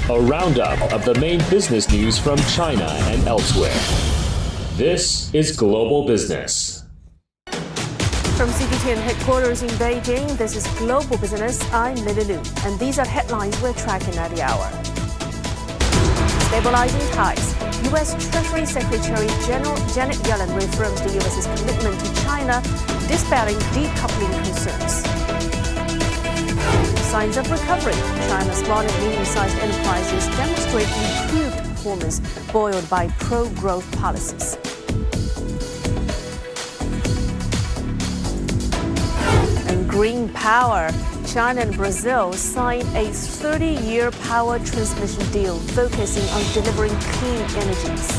a roundup of the main business news from China and elsewhere. This is Global Business. From CGTN headquarters in Beijing, this is Global Business. I'm Lily Lu, and these are headlines we're tracking at the hour. Stabilizing ties. U.S. Treasury Secretary General Janet Yellen reaffirms the U.S.'s commitment to China, dispelling decoupling concerns. Signs of recovery. China's small and medium-sized enterprises demonstrate improved performance buoyed by pro-growth policies. And green power. China and Brazil signed a 30-year power transmission deal focusing on delivering clean energies.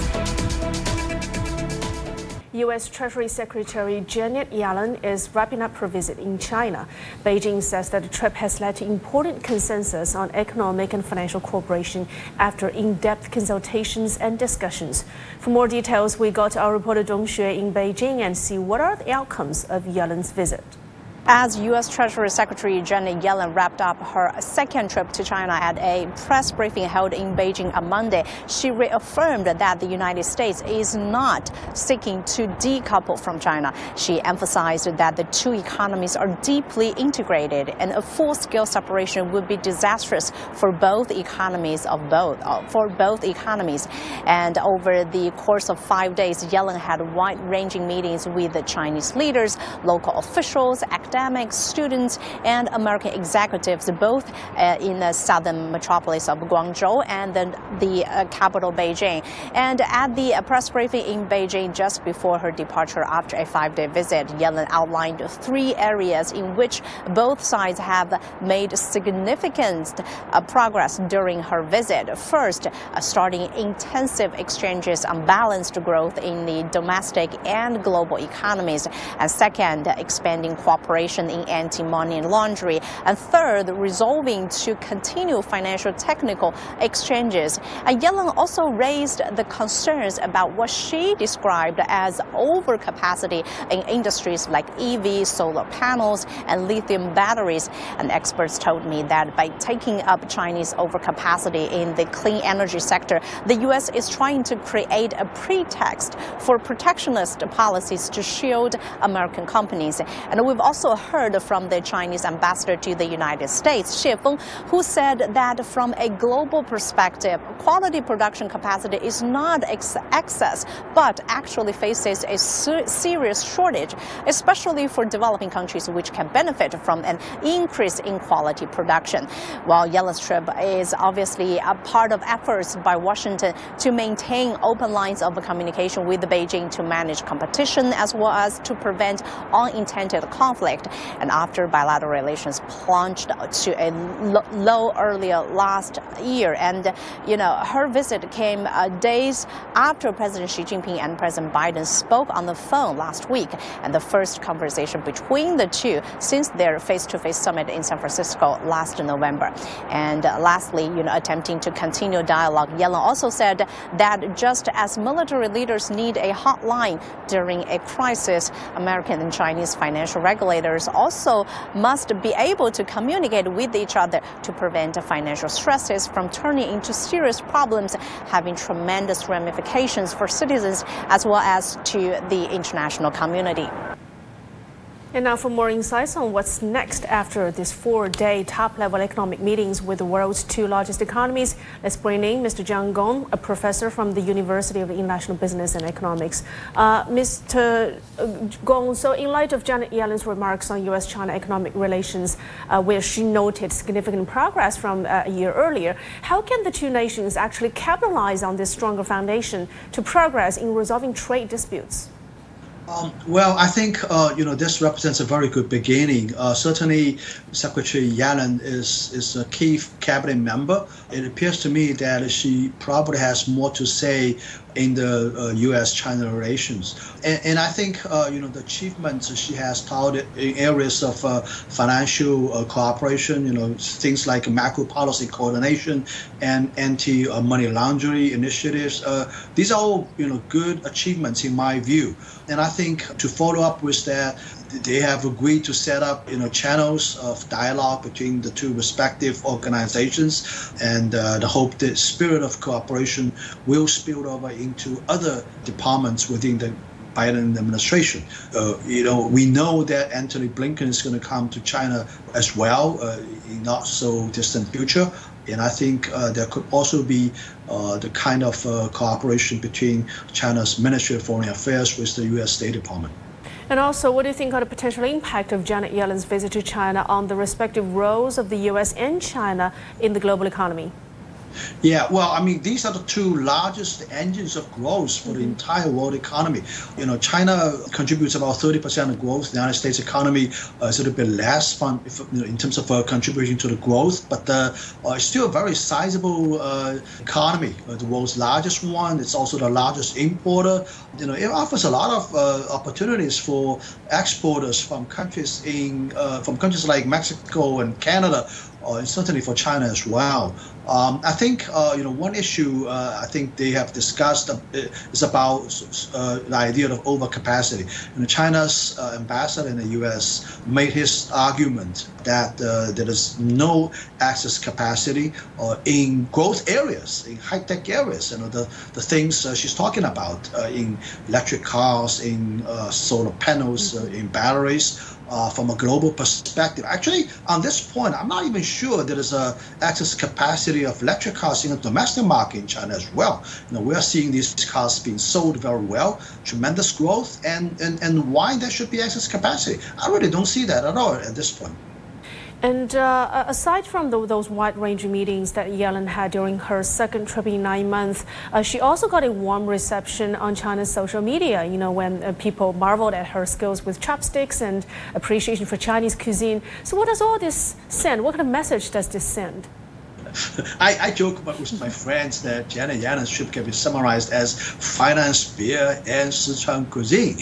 U.S. Treasury Secretary Janet Yellen is wrapping up her visit in China. Beijing says that the trip has led to important consensus on economic and financial cooperation after in-depth consultations and discussions. For more details, we go to our reporter Dong Xue in Beijing and see what are the outcomes of Yellen's visit. As U.S. Treasury Secretary Janet Yellen wrapped up her second trip to China at a press briefing held in Beijing on Monday, she reaffirmed that the United States is not seeking to decouple from China. She emphasized that the two economies are deeply integrated and a full-scale separation would be disastrous for both economies. And over the course of 5 days, Yellen had wide-ranging meetings with the Chinese leaders, local officials, academics, students, and American executives, both in the southern metropolis of Guangzhou and the capital, Beijing. And at the press briefing in Beijing just before her departure after a 5-day visit, Yellen outlined 3 areas in which both sides have made significant progress during her visit. First, starting intensive exchanges on balanced growth in the domestic and global economies. And second, expanding cooperation in anti-money laundering, and third, resolving to continue financial technical exchanges. And Yellen also raised the concerns about what she described as overcapacity in industries like EV, solar panels, and lithium batteries. And experts told me that by taking up Chinese overcapacity in the clean energy sector, the U.S. is trying to create a pretext for protectionist policies to shield American companies. And we've also heard from the Chinese ambassador to the United States, Xie Feng, who said that from a global perspective, quality production capacity is not excess, but actually faces a serious shortage, especially for developing countries which can benefit from an increase in quality production. While Yellen's trip is obviously a part of efforts by Washington to maintain open lines of communication with Beijing to manage competition as well as to prevent unintended conflict. And after bilateral relations plunged to a low earlier last year, and her visit came days after President Xi Jinping and President Biden spoke on the phone last week, and the first conversation between the two since their face-to-face summit in San Francisco last November. And lastly, attempting to continue dialogue, Yellen also said that just as military leaders need a hotline during a crisis, American and Chinese financial regulators also must be able to communicate with each other to prevent financial stresses from turning into serious problems, having tremendous ramifications for citizens as well as to the international community. And now for more insights on what's next after this 4-day top-level economic meetings with the world's 2 largest economies, let's bring in Mr. Jiang Gong, a professor from the University of International Business and Economics. Mr. Gong, so in light of Janet Yellen's remarks on U.S.-China economic relations, where she noted significant progress from a year earlier, how can the 2 nations actually capitalize on this stronger foundation to progress in resolving trade disputes? Well, I think this represents a very good beginning. Certainly, Secretary Yellen is a key cabinet member. It appears to me that she probably has more to say in the U.S.-China relations. And I think, the achievements she has touted in areas of financial cooperation, things like macro policy coordination and anti-money laundering initiatives, these are all, good achievements in my view. And I think to follow up with that, they have agreed to set up channels of dialogue between the two respective organizations, and the hope that spirit of cooperation will spill over into other departments within the Biden administration. We know that Antony Blinken is going to come to China as well in not so distant future. And I think there could also be the kind of cooperation between China's Ministry of Foreign Affairs with the U.S. State Department. And also, what do you think of the potential impact of Janet Yellen's visit to China on the respective roles of the U.S. and China in the global economy? Yeah, well, I mean, these are the two largest engines of growth for the entire world economy. China contributes about 30% of growth. The United States economy is a little bit less in terms of contributing to the growth, but it's still a very sizable economy. The world's largest one. It's also the largest importer. It offers a lot of opportunities for exporters from countries like Mexico and Canada, and certainly for China as well. I think one issue I think they have discussed is about the idea of overcapacity. China's ambassador in the U.S. made his argument that there is no excess capacity in growth areas, in high-tech areas. The things she's talking about in electric cars, in solar panels, in batteries. From a global perspective. Actually, on this point, I'm not even sure there is a excess capacity of electric cars in the domestic market in China as well. We are seeing these cars being sold very well, tremendous growth, and why there should be excess capacity? I really don't see that at all at this point. And aside from those wide-ranging meetings that Yellen had during her second trip in 9 months, she also got a warm reception on China's social media, when people marveled at her skills with chopsticks and appreciation for Chinese cuisine. So what does all this send? What kind of message does this send? I joke with my friends that Janet Yellen's trip can be summarized as finance, beer, and Sichuan cuisine.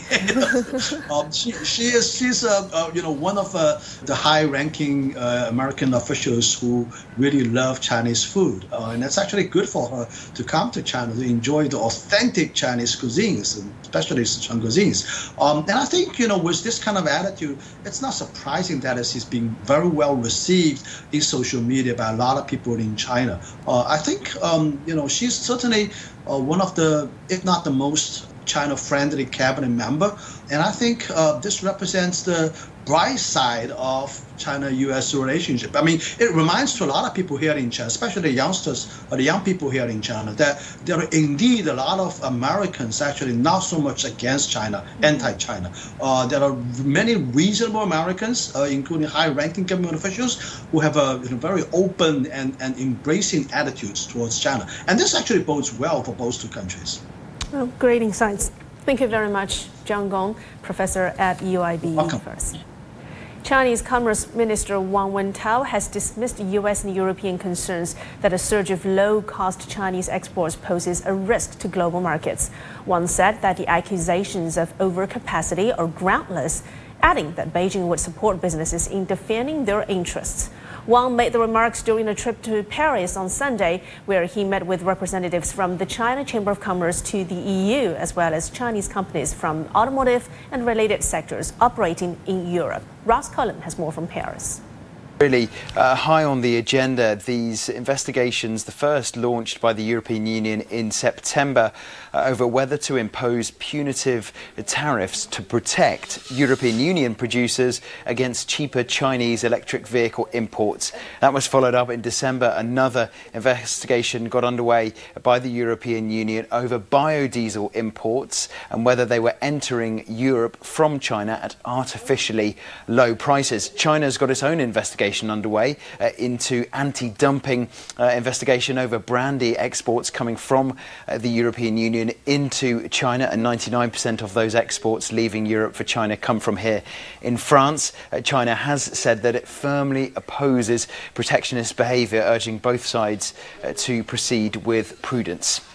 She's one of the high-ranking American officials who really love Chinese food, and it's actually good for her to come to China to enjoy the authentic Chinese cuisines, especially Sichuan cuisines. And I think with this kind of attitude, it's not surprising that she's being very well received in social media by a lot of people in China. I think she's certainly one of the, if not the most China-friendly cabinet member, and I think this represents the bright side of China-U.S. relationship. I mean, it reminds to a lot of people here in China, especially the youngsters or the young people here in China, that there are indeed a lot of Americans actually not so much against China, anti-China. There are many reasonable Americans, including high-ranking government officials, who have a very open and embracing attitudes towards China. And this actually bodes well for both two countries. Well, great insights. Thank you very much, Jiang Gong, professor at UIB University. Chinese Commerce Minister Wang Wentao has dismissed U.S. and European concerns that a surge of low-cost Chinese exports poses a risk to global markets. Wang said that the accusations of overcapacity are groundless, adding that Beijing would support businesses in defending their interests. Wang made the remarks during a trip to Paris on Sunday, where he met with representatives from the China Chamber of Commerce to the EU, as well as Chinese companies from automotive and related sectors operating in Europe. Ross Cullen has more from Paris. Really high on the agenda, these investigations, the first launched by the European Union in September, over whether to impose punitive tariffs to protect European Union producers against cheaper Chinese electric vehicle imports. That was followed up in December. Another investigation got underway by the European Union over biodiesel imports and whether they were entering Europe from China at artificially low prices. China's got its own investigation underway into anti-dumping investigation over brandy exports coming from the European Union into China, and 99% of those exports leaving Europe for China come from here in France. China has said that it firmly opposes protectionist behaviour, urging both sides to proceed with prudence.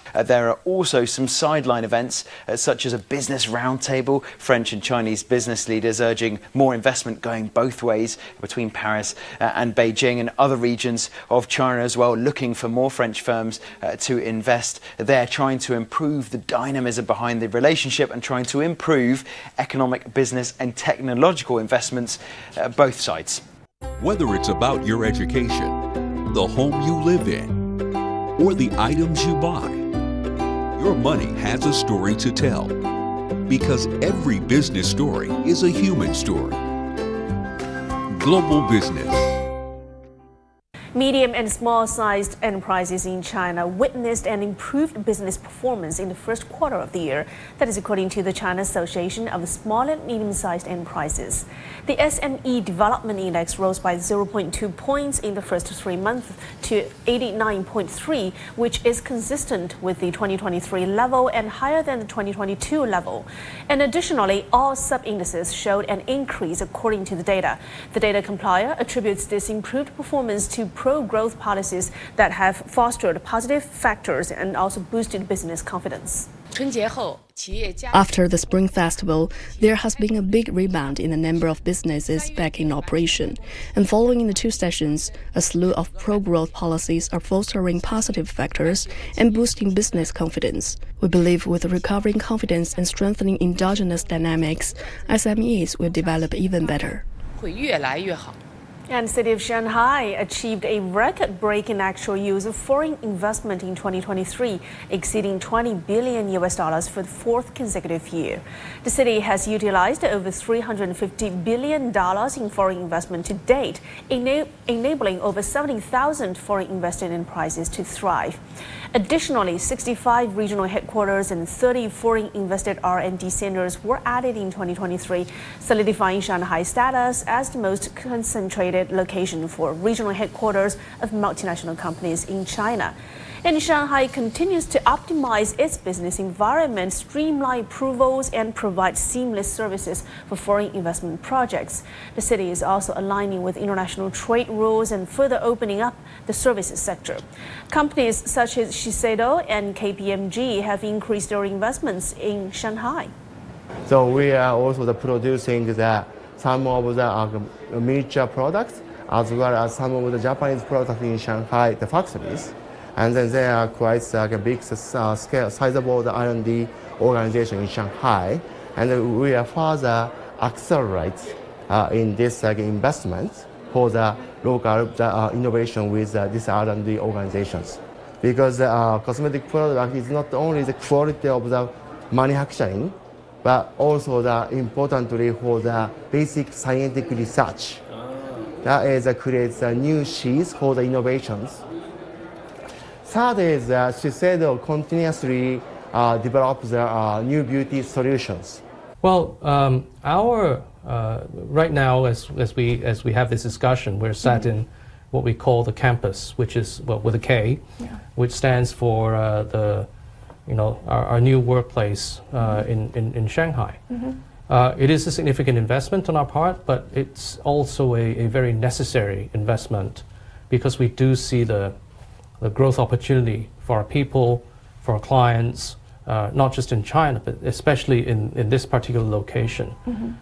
There are also some sideline events, such as a business roundtable, French and Chinese business leaders urging more investment going both ways between Paris and Beijing, and other regions of China as well, looking for more French firms to invest there, trying to improve the dynamism behind the relationship and trying to improve economic, business and technological investments both sides. Whether it's about your education, the home you live in, or the items you buy, your money has a story to tell, because every business story is a human story. Global Business. Medium and small-sized enterprises in China witnessed an improved business performance in the first quarter of the year. That is according to the China Association of Small and Medium-Sized Enterprises. The SME Development Index rose by 0.2 points in the first 3 months to 89.3, which is consistent with the 2023 level and higher than the 2022 level. And additionally, all sub-indices showed an increase according to the data. The data compiler attributes this improved performance to pro-growth policies that have fostered positive factors and also boosted business confidence. After the Spring Festival, there has been a big rebound in the number of businesses back in operation. And following the 2 sessions, a slew of pro-growth policies are fostering positive factors and boosting business confidence. We believe with recovering confidence and strengthening endogenous dynamics, SMEs will develop even better. And the city of Shanghai achieved a record-breaking actual use of foreign investment in 2023, exceeding $20 billion for the 4th consecutive year. The city has utilized over $350 billion in foreign investment to date, enabling over 70,000 foreign invested enterprises to thrive. Additionally, 65 regional headquarters and 30 foreign invested R&D centers were added in 2023, solidifying Shanghai's status as the most concentrated location for regional headquarters of multinational companies in China. And Shanghai continues to optimize its business environment, streamline approvals, and provide seamless services for foreign investment projects. The city is also aligning with international trade rules and further opening up the services sector. Companies such as Shiseido and KPMG have increased their investments in Shanghai. So we are also producing some of the miniature products, as well as some of the Japanese products in Shanghai, the factories. And then they are quite a big scale, sizable R&D organization in Shanghai. And we are further accelerate in this investment for the local innovation with these R&D organizations. Because cosmetic product is not only the quality of the manufacturing, but also importantly for the basic scientific research. That is creates new sheets for the innovations. Third is Shiseido continuously develops new beauty solutions. Well, right now, as we have this discussion, we're sat in what we call the campus, which is with a K, which stands for our new workplace in Shanghai. It is a significant investment on our part, but it's also a very necessary investment because we do see the growth opportunity for our people, for our clients, not just in China, but especially in this particular location.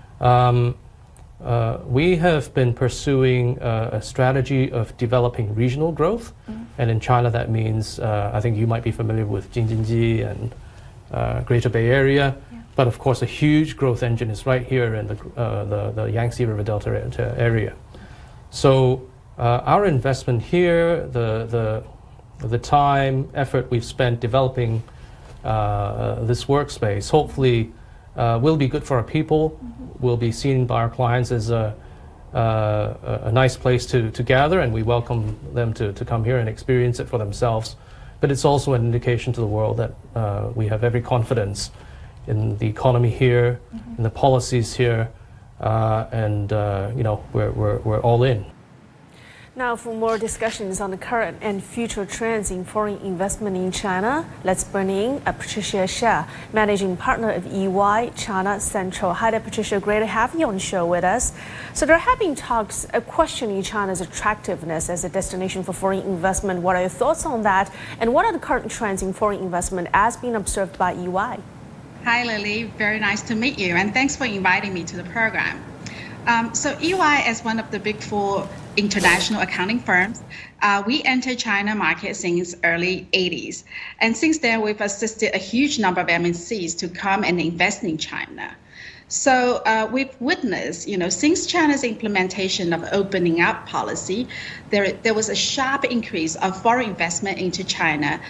We have been pursuing a strategy of developing regional growth, and in China that means, I think you might be familiar with Jing-Jin-Ji and Greater Bay Area, but of course a huge growth engine is right here in the Yangtze River Delta area. So our investment here, the time, effort we've spent developing this workspace, hopefully will be good for our people, will be seen by our clients as a nice place to gather, and we welcome them to come here and experience it for themselves. But it's also an indication to the world that we have every confidence in the economy here, in the policies here, and we're all in. Now, for more discussions on the current and future trends in foreign investment in China, let's bring in Patricia Xia, Managing Partner of EY China Central. Hi there, Patricia. Great to have you on the show with us. So there have been talks questioning China's attractiveness as a destination for foreign investment. What are your thoughts on that? And what are the current trends in foreign investment as being observed by EY? Hi, Lily. Very nice to meet you. And thanks for inviting me to the program. So EY, as one of the big four international accounting firms, we entered China market since early 80s. And since then, we've assisted a huge number of MNCs to come and invest in China. So we've witnessed, since China's implementation of opening up policy, there was a sharp increase of foreign investment into China,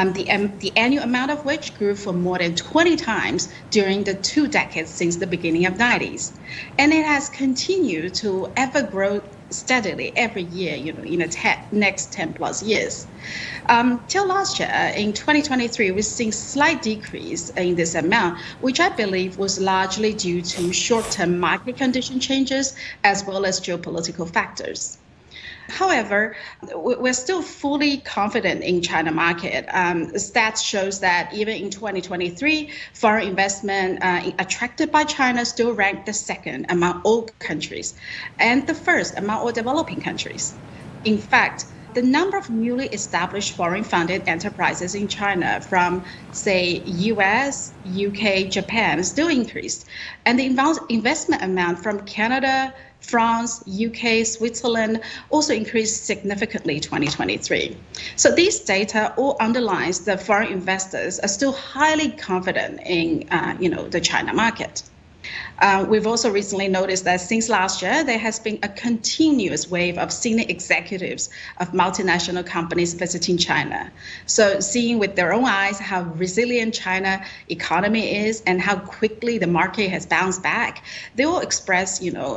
the annual amount of which grew for more than 20 times during the 2 decades since the beginning of 90s. And it has continued to ever grow steadily every year, in the next 10 plus years. Till last year, in 2023, we've seen slight decrease in this amount, which I believe was largely due to short-term market condition changes as well as geopolitical factors. However, we're still fully confident in China market. Stats shows that even in 2023, foreign investment attracted by China still ranked the second among all countries and the first among all developing countries. In fact, the number of newly established foreign-funded enterprises in China from, say, US, UK, Japan still increased, and the investment amount from Canada, France, UK, Switzerland also increased significantly in 2023. So these data all underlines that foreign investors are still highly confident in, the China market. We've also recently noticed that since last year, there has been a continuous wave of senior executives of multinational companies visiting China. So seeing with their own eyes how resilient China economy is and how quickly the market has bounced back, they will express,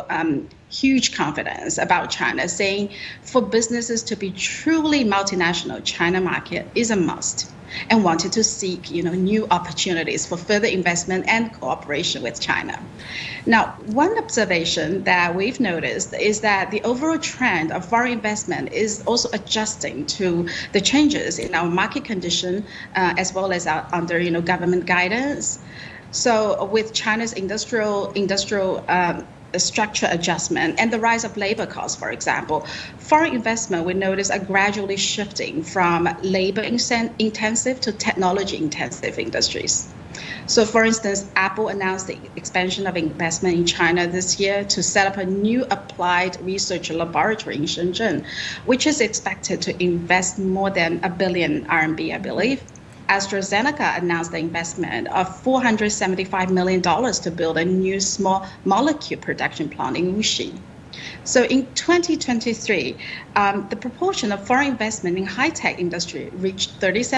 huge confidence about China, saying for businesses to be truly multinational, China market is a must, and wanted to seek, new opportunities for further investment and cooperation with China. Now, one observation that we've noticed is that the overall trend of foreign investment is also adjusting to the changes in our market condition, as well as under, government guidance. So with China's industrial structure adjustment and the rise of labor costs, for example, foreign investment, we notice, are gradually shifting from labor-intensive to technology-intensive industries. So, for instance, Apple announced the expansion of investment in China this year to set up a new applied research laboratory in Shenzhen, which is expected to invest more than 1 billion RMB, I believe. AstraZeneca announced the investment of $475 million to build a new small molecule production plant in Wuxi. So in 2023, the proportion of foreign investment in high-tech industry reached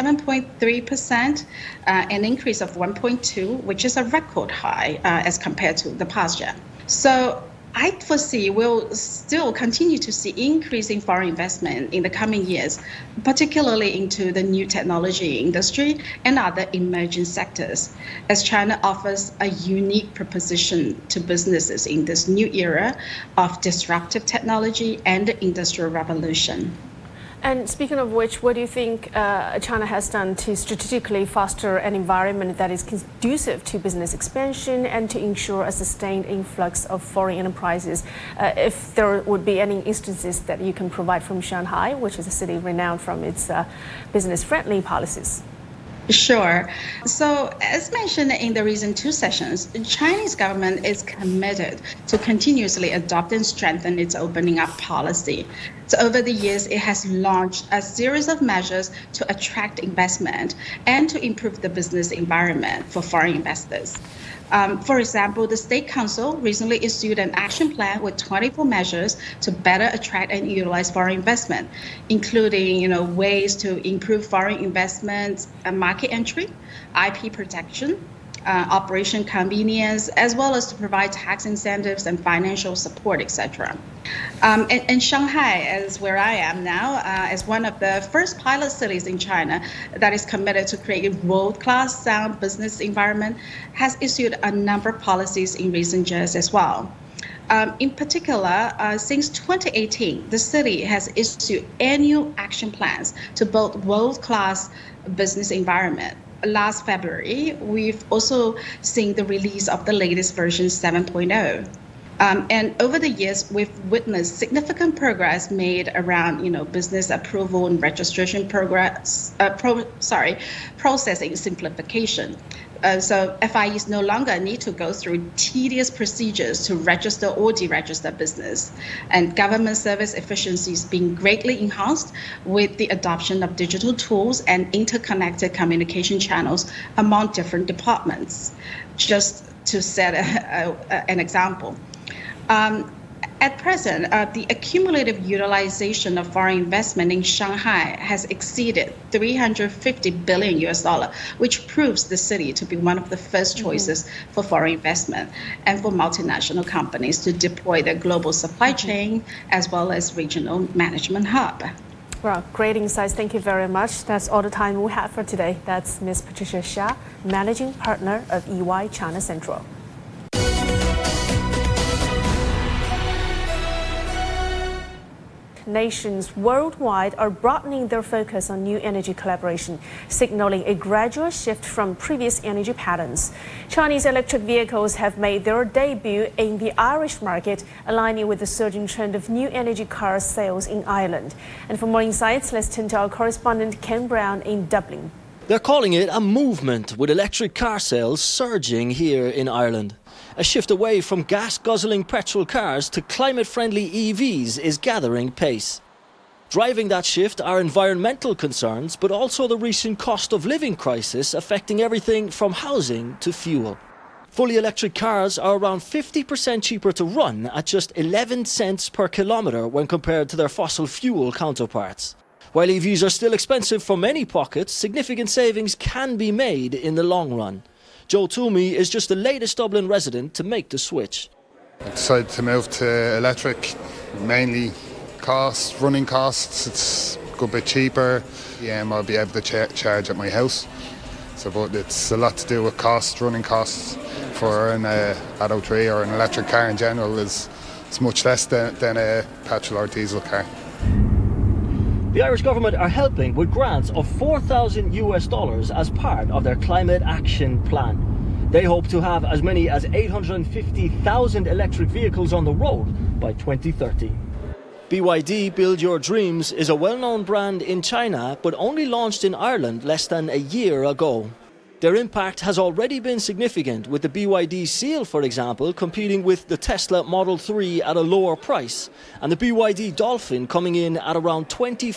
37.3%, an increase of 1.2, which is a record high as compared to the past year. So I foresee we'll still continue to see increasing foreign investment in the coming years, particularly into the new technology industry and other emerging sectors, as China offers a unique proposition to businesses in this new era of disruptive technology and the industrial revolution. And speaking of which, what do you think China has done to strategically foster an environment that is conducive to business expansion and to ensure a sustained influx of foreign enterprises? If there would be any instances that you can provide from Shanghai, which is a city renowned from its business-friendly policies. Sure. So as mentioned in the recent 2 sessions, the Chinese government is committed to continuously adopt and strengthen its opening up policy. So over the years, it has launched a series of measures to attract investment and to improve the business environment for foreign investors. For example, the State Council recently issued an action plan with 24 measures to better attract and utilize foreign investment, including ways to improve foreign investment market entry, IP protection, operation convenience, as well as to provide tax incentives and financial support, etc. And Shanghai, as where I am now, as one of the first pilot cities in China that is committed to create a world-class sound business environment, has issued a number of policies in recent years as well. In particular, since 2018, the city has issued annual action plans to build world-class business environment. Last February, we've also seen the release of the latest version 7.0. And over the years, we've witnessed significant progress made around, business approval and registration processing simplification. So FIEs no longer need to go through tedious procedures to register or deregister business. And government service efficiency is being greatly enhanced with the adoption of digital tools and interconnected communication channels among different departments. Just to set an example. At present, the accumulative utilization of foreign investment in Shanghai has exceeded $350 billion, which proves the city to be one of the first choices for foreign investment and for multinational companies to deploy their global supply chain as well as regional management hub. Well, great insights. Thank you very much. That's all the time we have for today. That's Ms. Patricia Xia, Managing Partner of EY China Central. Nations worldwide are broadening their focus on new energy collaboration, signaling a gradual shift from previous energy patterns. Chinese electric vehicles have made their debut in the Irish market, aligning with the surging trend of new energy car sales in Ireland. And for more insights, let's turn to our correspondent Ken Brown in Dublin. They're calling it a movement, with electric car sales surging here in Ireland. A shift away from gas-guzzling petrol cars to climate-friendly EVs is gathering pace. Driving that shift are environmental concerns, but also the recent cost of living crisis affecting everything from housing to fuel. Fully electric cars are around 50% cheaper to run at just 11 cents per kilometre when compared to their fossil fuel counterparts. While EVs are still expensive for many pockets, significant savings can be made in the long run. Joe Toomey is just the latest Dublin resident to make the switch. I decided to move to electric, mainly running costs. It's a good bit cheaper. I'll be able to charge at my house. But it's a lot to do with running costs for an Atto 3 or an electric car in general. It's much less than a petrol or diesel car. The Irish government are helping with grants of $4,000 as part of their climate action plan. They hope to have as many as 850,000 electric vehicles on the road by 2030. BYD Build Your Dreams is a well-known brand in China, but only launched in Ireland less than a year ago. Their impact has already been significant, with the BYD Seal, for example, competing with the Tesla Model 3 at a lower price, and the BYD Dolphin coming in at around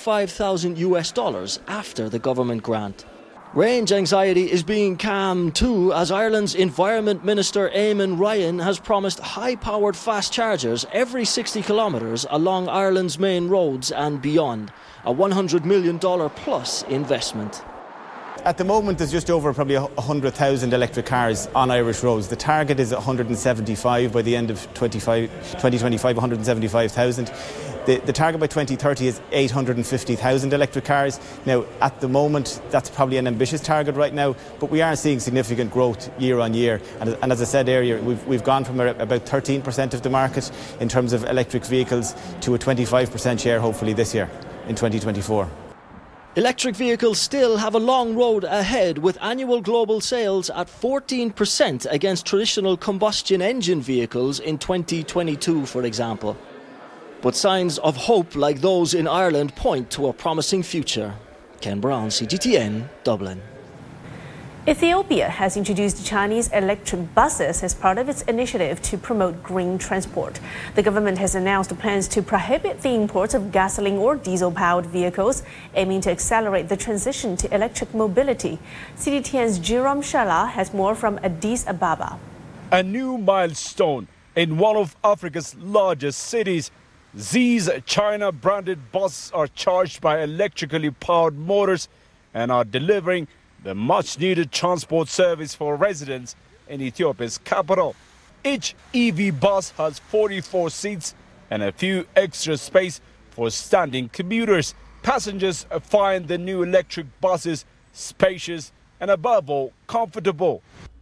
$25,000 after the government grant. Range anxiety is being calmed too, as Ireland's Environment Minister Eamon Ryan has promised high-powered fast chargers every 60 kilometres along Ireland's main roads and beyond, a $100 million plus investment. At the moment, there's just over probably 100,000 electric cars on Irish roads. The target is 175 by the end of 2025, 175,000. The target by 2030 is 850,000 electric cars. Now, at the moment, that's probably an ambitious target right now, but we are seeing significant growth year on year. And as I said earlier, we've gone from about 13% of the market in terms of electric vehicles to a 25% share, hopefully, this year in 2024. Electric vehicles still have a long road ahead, with annual global sales at 14% against traditional combustion engine vehicles in 2022, for example. But signs of hope like those in Ireland point to a promising future. Ken Brown, CGTN, Dublin. Ethiopia has introduced Chinese electric buses as part of its initiative to promote green transport. The government has announced plans to prohibit the import of gasoline or diesel-powered vehicles, aiming to accelerate the transition to electric mobility. CGTN's Jerome Shala has more from Addis Ababa. A new milestone in one of Africa's largest cities. These China-branded buses are charged by electrically powered motors and are delivering the much-needed transport service for residents in Ethiopia's capital. Each EV bus has 44 seats and a few extra space for standing commuters. Passengers find the new electric buses spacious and, above all, comfortable.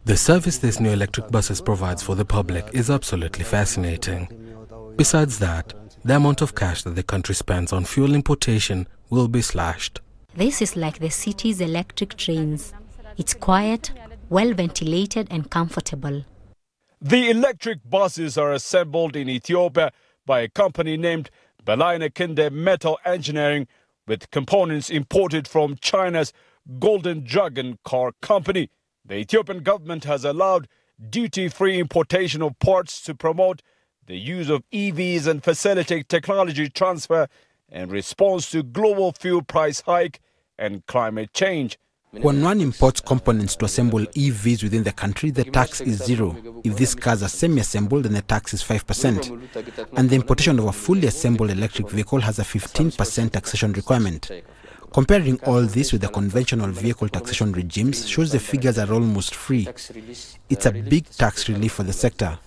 The service these new electric buses provides for the public is absolutely fascinating. Besides that, the amount of cash that the country spends on fuel importation will be slashed. This is like the city's electric trains. It's quiet, well ventilated and comfortable. The electric buses are assembled in Ethiopia by a company named Belaine Kinde Metal Engineering, with components imported from China's Golden Dragon car company. The Ethiopian government has allowed duty-free importation of parts to promote the use of EVs and facilitate technology transfer in response to global fuel price hike and climate change. When one imports components to assemble EVs within the country, the tax is zero. If these cars are semi-assembled, then the tax is 5%. And the importation of a fully assembled electric vehicle has a 15% taxation requirement. Comparing all this with the conventional vehicle taxation regimes shows the figures are almost free. It's a big tax relief for the sector.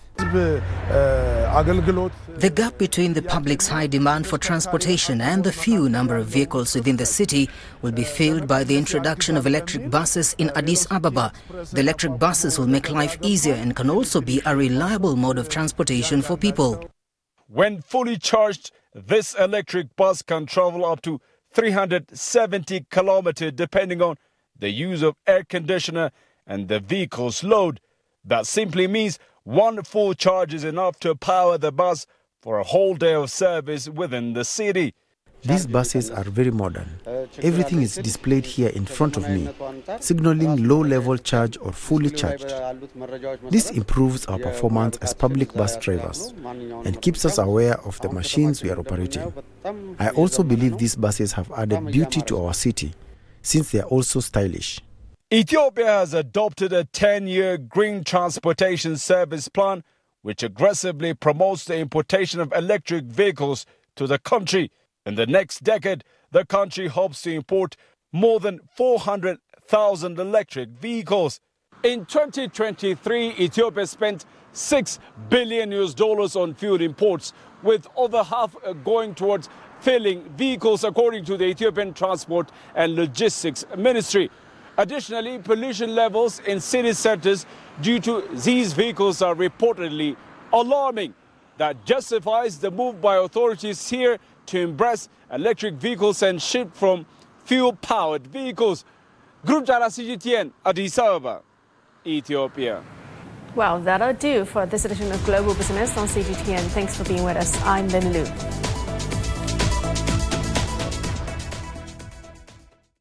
The gap between the public's high demand for transportation and the few number of vehicles within the city will be filled by the introduction of electric buses in Addis Ababa. The electric buses will make life easier and can also be a reliable mode of transportation for people. When fully charged, this electric bus can travel up to 370 kilometers depending on the use of air conditioner and the vehicle's load. That simply means one full charge is enough to power the bus for a whole day of service within the city. These buses are very modern. Everything is displayed here in front of me, signaling low-level charge or fully charged. This improves our performance as public bus drivers and keeps us aware of the machines we are operating. I also believe these buses have added beauty to our city, since they are also stylish. Ethiopia has adopted a 10-year green transportation service plan which aggressively promotes the importation of electric vehicles to the country. In the next decade, the country hopes to import more than 400,000 electric vehicles. In 2023, Ethiopia spent $6 billion on fuel imports, with over half going towards filling vehicles, according to the Ethiopian Transport and Logistics Ministry. Additionally, pollution levels in city centers due to these vehicles are reportedly alarming. That justifies the move by authorities here to embrace electric vehicles and shift from fuel-powered vehicles. Group Jara CGTN, Addis Ababa, Ethiopia. Well, that'll do for this edition of Global Business on CGTN. Thanks for being with us. I'm Lin Lu.